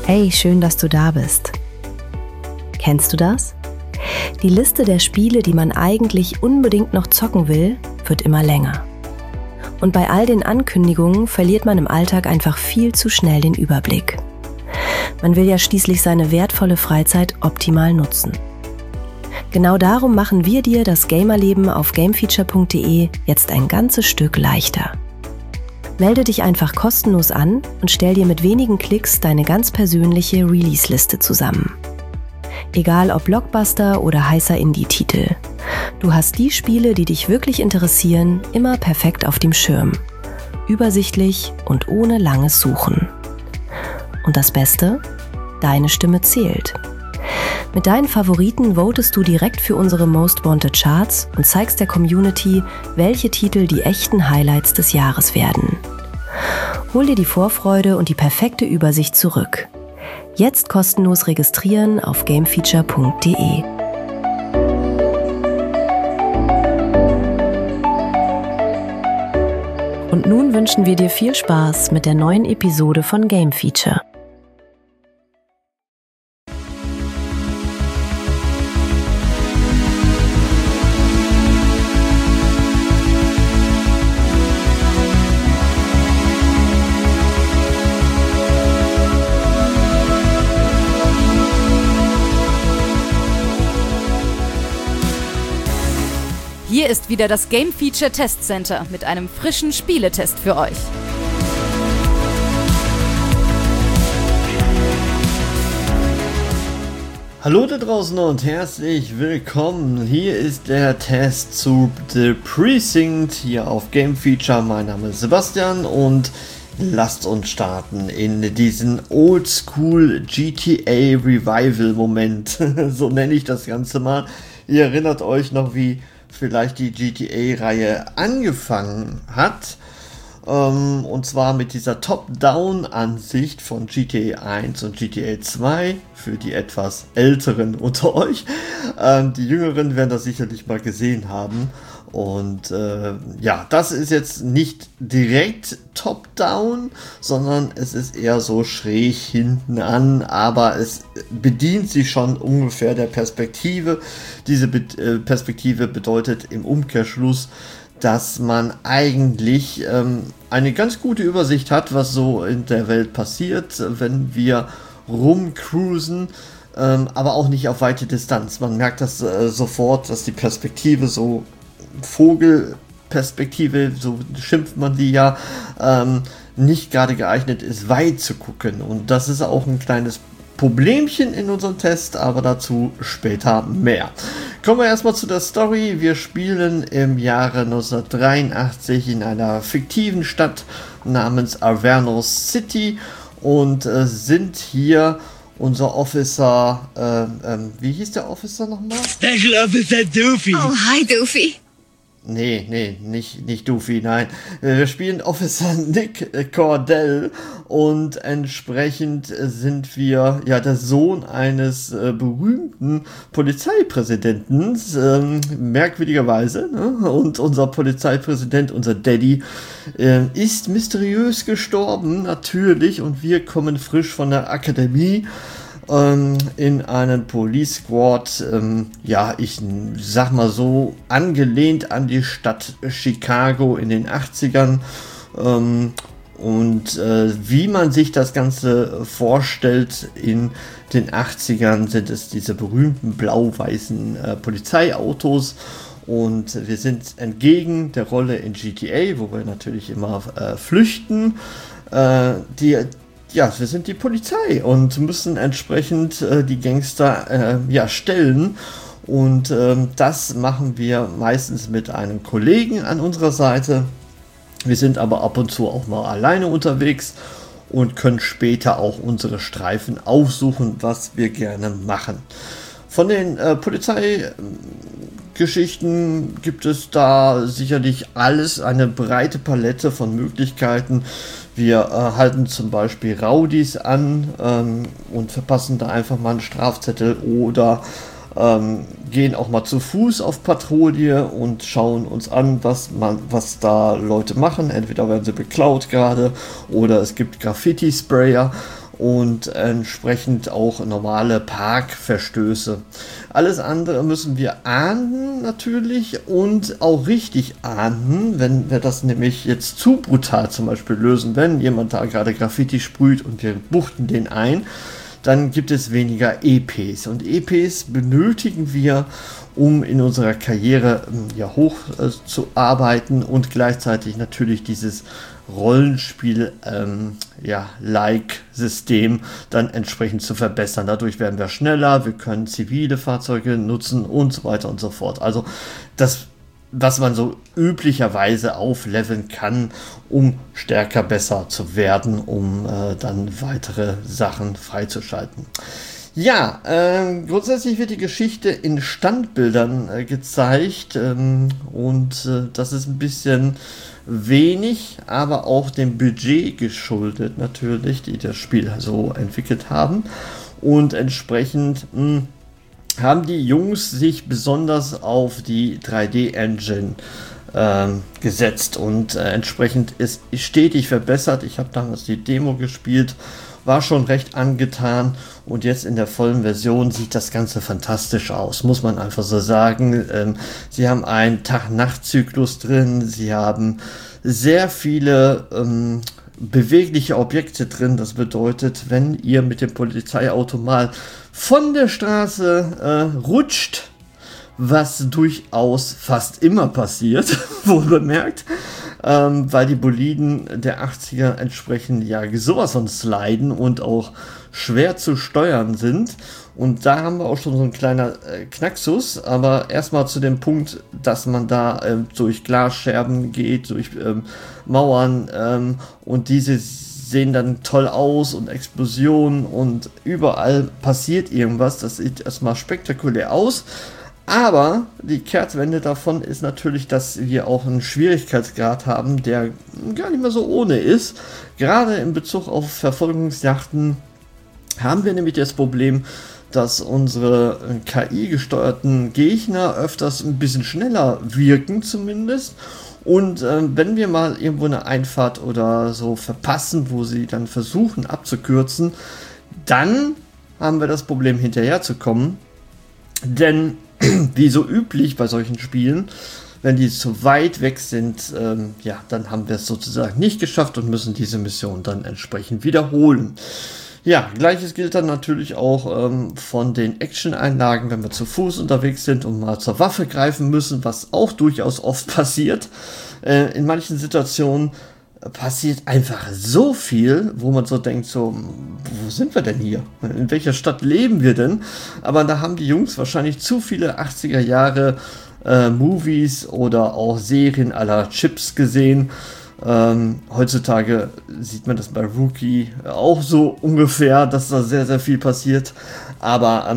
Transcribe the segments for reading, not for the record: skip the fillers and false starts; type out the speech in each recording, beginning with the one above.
Hey, schön, dass du da bist. Kennst du das? Die Liste der Spiele, die man eigentlich unbedingt noch zocken will, wird immer länger. Und bei all den Ankündigungen verliert man im Alltag einfach viel zu schnell den Überblick. Man will ja schließlich seine wertvolle Freizeit optimal nutzen. Genau darum machen wir dir das Gamerleben auf gamefeature.de jetzt ein ganzes Stück leichter. Melde dich einfach kostenlos an und stell dir mit wenigen Klicks deine ganz persönliche Release-Liste zusammen. Egal ob Blockbuster oder heißer Indie-Titel. Du hast die Spiele, die dich wirklich interessieren, immer perfekt auf dem Schirm. Übersichtlich und ohne langes Suchen. Und das Beste? Deine Stimme zählt. Mit deinen Favoriten votest du direkt für unsere Most Wanted Charts und zeigst der Community, welche Titel die echten Highlights des Jahres werden. Hol dir die Vorfreude und die perfekte Übersicht zurück. Jetzt kostenlos registrieren auf gamefeature.de. Und nun wünschen wir dir viel Spaß mit der neuen Episode von Game Feature. Hier ist wieder das Game Feature Test Center mit einem frischen Spieletest für euch. Hallo da draußen und herzlich willkommen. Hier ist der Test zu The Precinct hier auf Game Feature. Mein Name ist Sebastian und lasst uns starten in diesen Oldschool GTA Revival Moment. So nenne ich das Ganze mal. Ihr erinnert euch noch, wie vielleicht die GTA-Reihe angefangen hat, und zwar mit dieser Top-Down-Ansicht von GTA 1 und GTA 2 für die etwas Älteren unter euch. Die Jüngeren werden das sicherlich mal gesehen haben. Und ja, das ist jetzt nicht direkt top-down, sondern es ist eher so schräg hinten an, aber es bedient sich schon ungefähr der Perspektive. Diese Perspektive bedeutet im Umkehrschluss, dass man eigentlich eine ganz gute Übersicht hat, was so in der Welt passiert, wenn wir rumcruisen, aber auch nicht auf weite Distanz. Man merkt das sofort, dass die Perspektive so Vogelperspektive, so schimpft man die ja, nicht gerade geeignet ist, weit zu gucken. Und das ist auch ein kleines Problemchen in unserem Test, aber dazu später mehr. Kommen wir erstmal zu der Story. Wir spielen im Jahre 1983 in einer fiktiven Stadt namens Avernos City und sind hier unser Officer, wie hieß der Officer nochmal? Special Officer Doofy. Oh, hi Doofy. Nee, nicht Doofy, nein. Wir spielen Officer Nick Cordell und entsprechend sind wir ja der Sohn eines berühmten Polizeipräsidenten, merkwürdigerweise, ne? Und unser Polizeipräsident, unser Daddy, ist mysteriös gestorben, natürlich, und wir kommen frisch von der Akademie in einen Police Squad, ja, ich sag mal so, angelehnt an die Stadt Chicago in den 80ern. Wie man sich das Ganze vorstellt, in den 80ern sind es diese berühmten blau-weißen Polizeiautos. Und wir sind entgegen der Rolle in GTA, wo wir natürlich immer flüchten, wir sind die Polizei und müssen entsprechend die Gangster stellen. Und das machen wir meistens mit einem Kollegen an unserer Seite. Wir sind aber ab und zu auch mal alleine unterwegs und können später auch unsere Streifen aufsuchen, was wir gerne machen. Von den Polizeigeschichten gibt es da sicherlich alles, eine breite Palette von Möglichkeiten. Wir halten zum Beispiel Rowdies an und verpassen da einfach mal einen Strafzettel oder gehen auch mal zu Fuß auf Patrouille und schauen uns an, was da Leute machen. Entweder werden sie beklaut gerade oder es gibt Graffiti-Sprayer und entsprechend auch normale Parkverstöße. Alles andere müssen wir ahnden natürlich und auch richtig ahnden, wenn wir das nämlich jetzt zu brutal zum Beispiel lösen, wenn jemand da gerade Graffiti sprüht und wir buchten den ein, dann gibt es weniger EPs und EPs benötigen wir, um in unserer Karriere hoch zu arbeiten und gleichzeitig natürlich dieses Rollenspiel-like-System dann entsprechend zu verbessern. Dadurch werden wir schneller, wir können zivile Fahrzeuge nutzen und so weiter und so fort. Also das, was man so üblicherweise aufleveln kann, um stärker, besser zu werden, um dann weitere Sachen freizuschalten. Ja, grundsätzlich wird die Geschichte in Standbildern gezeigt und das ist ein bisschen wenig, aber auch dem Budget geschuldet natürlich, die das Spiel so entwickelt haben und entsprechend haben die Jungs sich besonders auf die 3D-Engine gesetzt und entsprechend ist stetig verbessert. Ich habe damals die Demo gespielt, war schon recht angetan und jetzt in der vollen Version sieht das Ganze fantastisch aus, muss man einfach so sagen. Sie haben einen Tag-Nacht-Zyklus drin, sie haben sehr viele bewegliche Objekte drin. Das bedeutet, wenn ihr mit dem Polizeiauto mal von der Straße rutscht, was durchaus fast immer passiert, wohl bemerkt, weil die Boliden der 80er entsprechend sowas von sliden und auch schwer zu steuern sind. Und da haben wir auch schon so ein kleiner Knacksus, aber erstmal zu dem Punkt, dass man da durch Glasscherben geht, durch Mauern und diese sehen dann toll aus und Explosionen und überall passiert irgendwas. Das sieht erstmal spektakulär aus. Aber die Kehrtwende davon ist natürlich, dass wir auch einen Schwierigkeitsgrad haben, der gar nicht mehr so ohne ist. Gerade in Bezug auf Verfolgungsjachten haben wir nämlich das Problem, dass unsere KI-gesteuerten Gegner öfters ein bisschen schneller wirken zumindest. Und wenn wir mal irgendwo eine Einfahrt oder so verpassen, wo sie dann versuchen abzukürzen, dann haben wir das Problem hinterherzukommen. Denn wie so üblich bei solchen Spielen, wenn die zu weit weg sind, dann haben wir es sozusagen nicht geschafft und müssen diese Mission dann entsprechend wiederholen. Ja, gleiches gilt dann natürlich auch von den Action-Einlagen, wenn wir zu Fuß unterwegs sind und mal zur Waffe greifen müssen, was auch durchaus oft passiert. In manchen Situationen passiert einfach so viel, wo man so denkt, wo sind wir denn hier? In welcher Stadt leben wir denn? Aber da haben die Jungs wahrscheinlich zu viele 80er Jahre Movies oder auch Serien à la Chips gesehen. Heutzutage sieht man das bei Rookie auch so ungefähr, dass da sehr, sehr viel passiert. Aber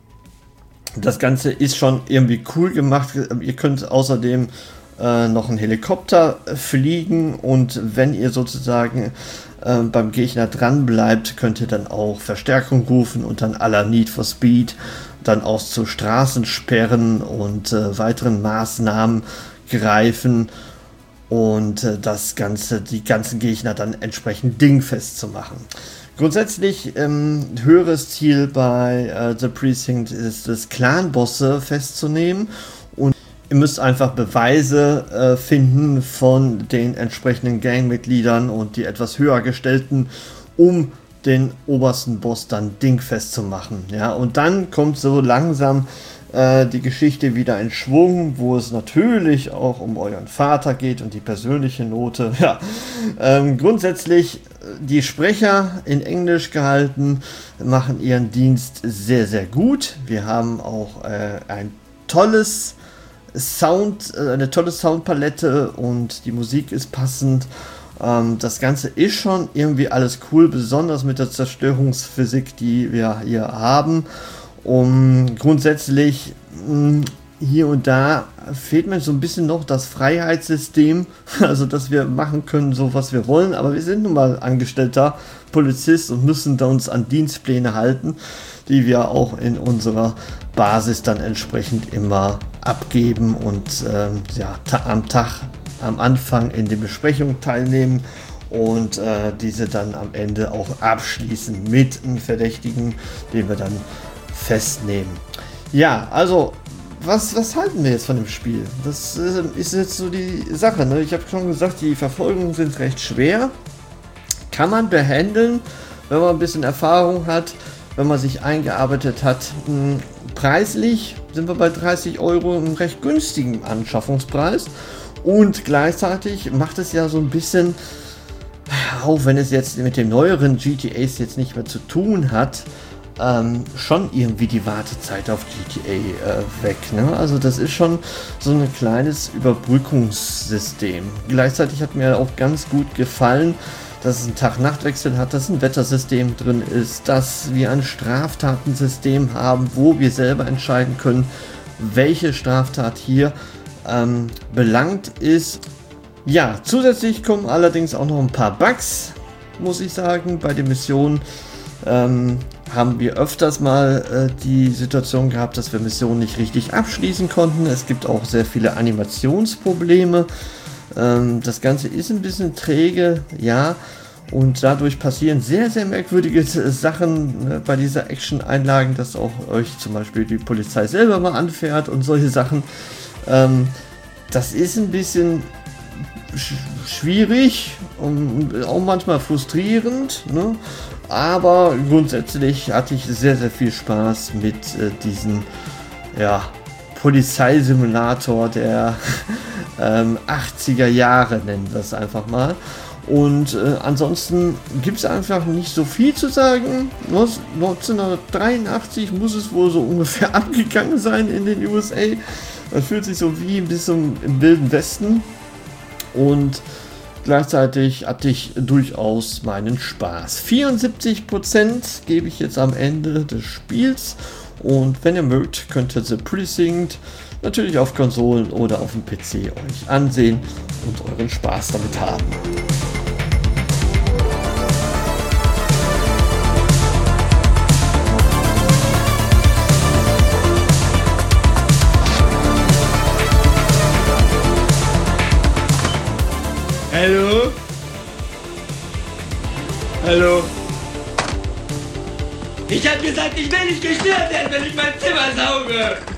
das Ganze ist schon irgendwie cool gemacht. Ihr könnt außerdem noch einen Helikopter fliegen und wenn ihr sozusagen beim Gegner dran bleibt, könnt ihr dann auch Verstärkung rufen und dann à la Need for Speed dann auch zu Straßensperren und weiteren Maßnahmen greifen und die ganzen Gegner dann entsprechend dingfest zu machen. Grundsätzlich höheres Ziel bei The Precinct ist es, Clan-Bosse festzunehmen. Ihr müsst einfach Beweise finden von den entsprechenden Gangmitgliedern und die etwas höher gestellten, um den obersten Boss dann dingfest zu machen. Ja, und dann kommt so langsam die Geschichte wieder in Schwung, wo es natürlich auch um euren Vater geht und die persönliche Note. Ja, grundsätzlich die Sprecher in Englisch gehalten machen ihren Dienst sehr, sehr gut. Wir haben auch eine tolle Soundpalette und die Musik ist passend. Das Ganze ist schon irgendwie alles cool, besonders mit der Zerstörungsphysik, die wir hier haben. Grundsätzlich hier und da fehlt mir so ein bisschen noch das Freiheitssystem, also dass wir machen können, so was wir wollen, aber wir sind nun mal angestellter Polizist und müssen da uns an Dienstpläne halten, die wir auch in unserer Basis dann entsprechend immer abgeben und am Anfang in den Besprechungen teilnehmen und diese dann am Ende auch abschließen mit einem Verdächtigen, den wir dann festnehmen. Ja, also was halten wir jetzt von dem Spiel? Das ist jetzt so die Sache, ne? Ich habe schon gesagt, die Verfolgungen sind recht schwer. Kann man behandeln, wenn man ein bisschen Erfahrung hat, wenn man sich eingearbeitet hat. Preislich sind wir bei 30 €, einem recht günstigen Anschaffungspreis. Und gleichzeitig macht es ja so ein bisschen, auch wenn es jetzt mit dem neueren GTAs jetzt nicht mehr zu tun hat, schon irgendwie die Wartezeit auf GTA weg. Ne? Also das ist schon so ein kleines Überbrückungssystem. Gleichzeitig hat mir auch ganz gut gefallen, dass es einen Tag-Nacht-Wechsel hat, dass ein Wettersystem drin ist, dass wir ein Straftatensystem haben, wo wir selber entscheiden können, welche Straftat hier belangt ist. Ja, zusätzlich kommen allerdings auch noch ein paar Bugs, muss ich sagen. Bei den Missionen haben wir öfters mal die Situation gehabt, dass wir Missionen nicht richtig abschließen konnten. Es gibt auch sehr viele Animationsprobleme. Das Ganze ist ein bisschen träge, ja, und dadurch passieren sehr, sehr merkwürdige Sachen bei dieser Action-Einlagen, dass auch euch zum Beispiel die Polizei selber mal anfährt und solche Sachen. Das ist ein bisschen schwierig und auch manchmal frustrierend, ne? Aber grundsätzlich hatte ich sehr, sehr viel Spaß mit diesem Polizeisimulator der 80er Jahre, nennen wir es einfach mal. Und ansonsten gibt es einfach nicht so viel zu sagen. 1983 muss es wohl so ungefähr abgegangen sein in den USA. Das fühlt sich so wie ein bisschen im Wilden Westen. Und gleichzeitig hatte ich durchaus meinen Spaß. 74% gebe ich jetzt am Ende des Spiels. Und wenn ihr mögt, könnt ihr The Precinct natürlich auf Konsolen oder auf dem PC euch ansehen und euren Spaß damit haben. Hallo? Hallo? Ich hab gesagt, ich will nicht gestört werden, wenn ich mein Zimmer sauge!